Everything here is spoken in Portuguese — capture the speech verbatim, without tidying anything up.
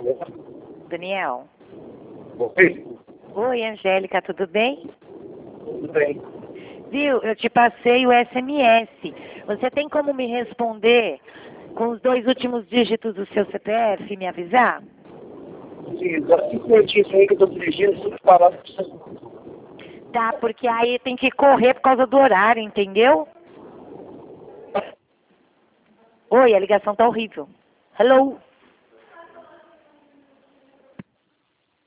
Daniel. Oi. Oi, Angélica, tudo bem? Tudo bem. Viu, eu te passei o S M S. Você tem como me responder com os dois últimos dígitos do seu C P F e me avisar? Sim, dá cinco minutinhos aí que eu tô dirigindo, cinco paradas. Tá, porque aí tem que correr por causa do horário, entendeu? Oi, a ligação tá horrível. Hello?